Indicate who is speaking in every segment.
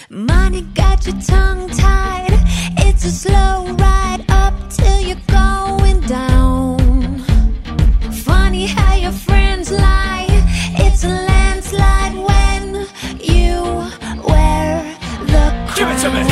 Speaker 1: Money got your tongue tied. It's a slow ride up till you're going down. Funny how your friends lie. It's a landslide when you wear the crown.
Speaker 2: Give it to me.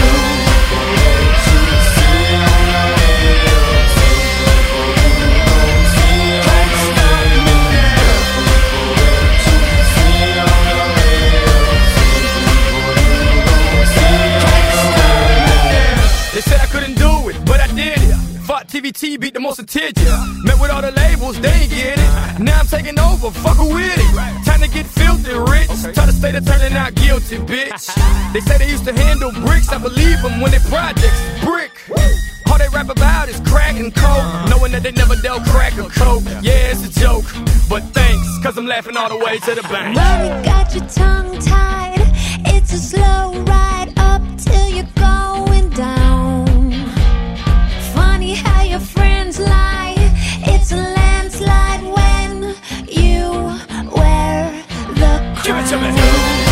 Speaker 2: They said I couldn't do it, but I did it. Fought TVT, beat the most litigious. Met with all the labels, they ain't get it. Now I'm taking over, fuck with it. Time to get filthy rich. Try to stay to turning out guilty, bitch. They say they used to handle bricks, I believe them when they projects brick. All they rap about is crack and coke, knowing that they never dealt crack or coke. Yeah, it's a joke, but thanks, cause I'm laughing all the way to the bank.
Speaker 1: Money got your tongue tied. It's a slow ride up till you're going down. Funny how your friends lie. It's a landslide when you wear the crown.
Speaker 2: Give it to me.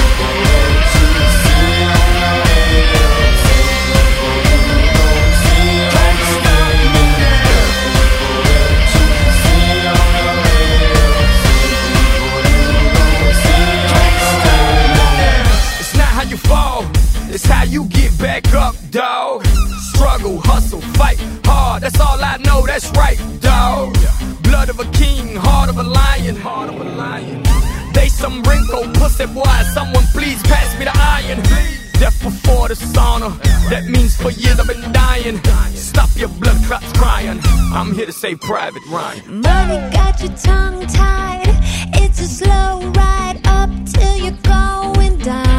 Speaker 2: It's how you get back up, dawg. Struggle, hustle, fight hard. That's all I know, that's right, dawg. Blood of a king, heart of a lion, heart of a lion. They some wrinkle pussy boy. Someone please pass me the iron. Death before the sauna. That means for years I've been dying. Stop your blood clots crying. I'm here to save Private Ryan.
Speaker 1: Money got your tongue tied. It's a slow ride up till you're going down.